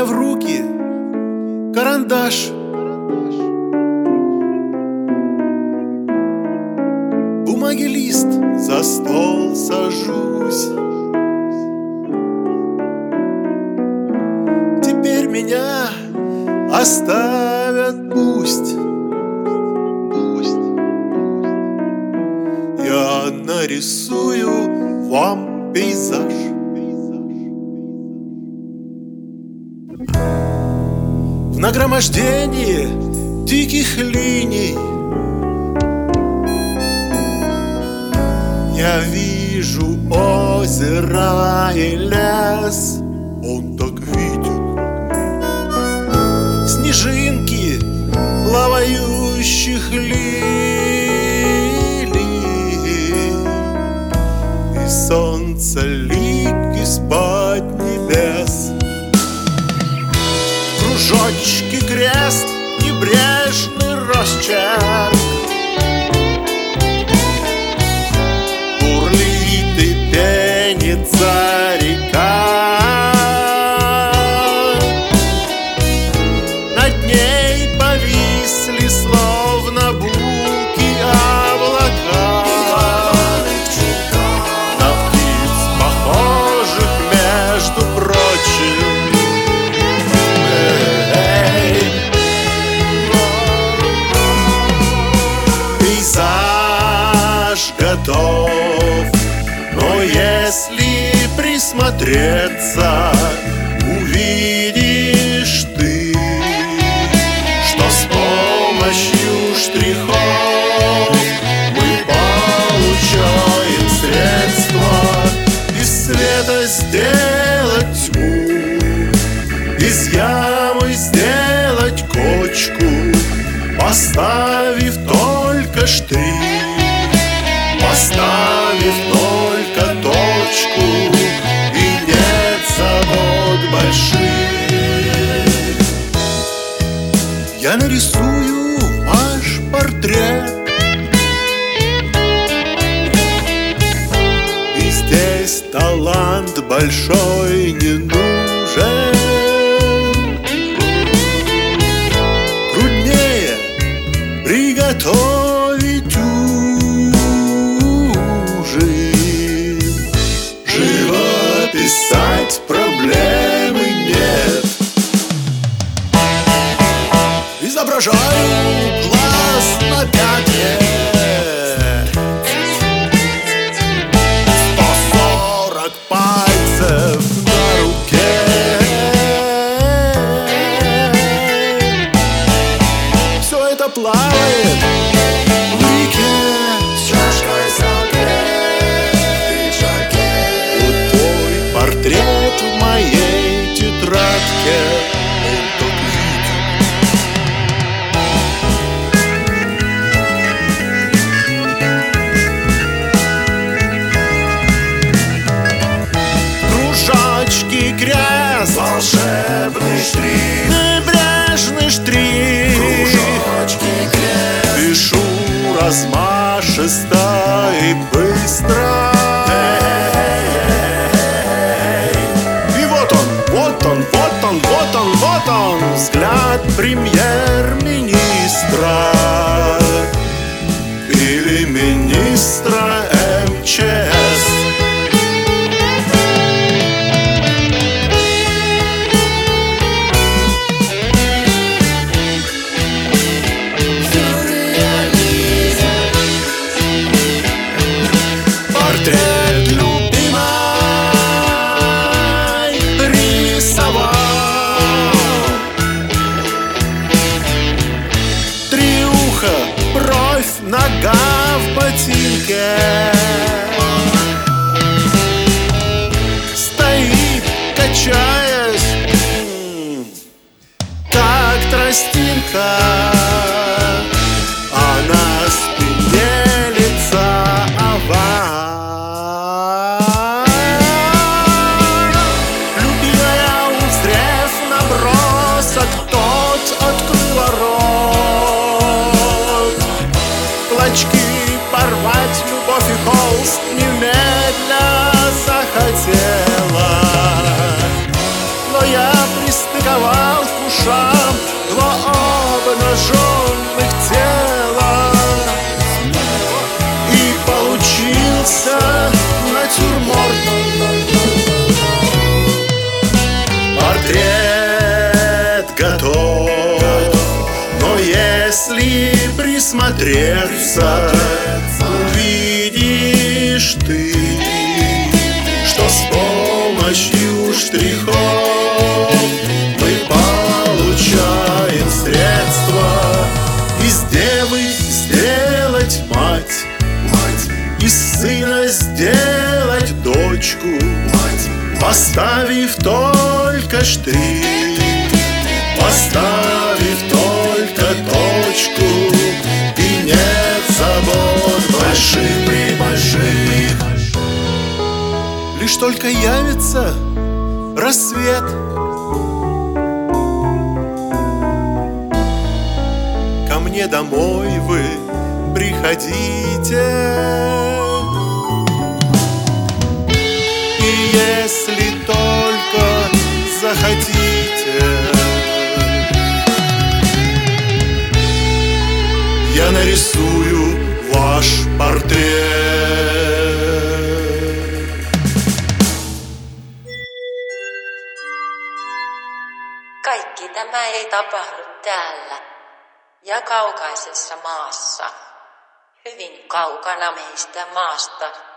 Возьмя в руки карандаш, бумаги лист, за стол сажусь. Теперь меня оставят, пусть. Я нарисую вам пейзаж. В нагромождении диких линий я вижу озеро и лес. Он так видит снежинки плавающих лилий, и солнце лик из-под небес. Кружочки, крест, небрежный росчерк, бурлит и пенится река. Над ней повисли, словно булки, облака. На птиц похожих, между прочим. Пейзаж готов, но если присмотреться, увидишь ты, что с помощью штрихов мы получаем средства из света сделать тьму, из ямы сделать кочку, поставив только штрих, поставив только точку, и нет забот больших. Я нарисую ваш портрет, и здесь талант большой не нужен. Приготовить ужин, живописать проблемы нет. Изображаю глаз на пятне, 140 пальцев на руке. Все это плавает в реке с чашкой саке в пиджаке. Вот твой портрет в моей тетрадке. Он так видит. Кружочки, крест, волшебный штрих, небрежный штрих. Кружочки, крест, пишу размашисто и быстро. И вот он, вот он, вот он, вот он, вот он, взгляд премьер-министра или министра МЧС. Портрет любимой рисовал, присмотреться, увидишь ты, что с помощью штрихов мы получаем средства. Из девы сделать мать, из сына сделать дочку, поставив только штрих, поставив только точку. И нет забот больших. Лишь только явится рассвет, ко мне домой вы приходите. И если только захотите, я нарисую ваш портрет. Kaikki tämä ei tapahdu täällä ja kaukaisessa maassa, hyvin kaukana meistä maasta.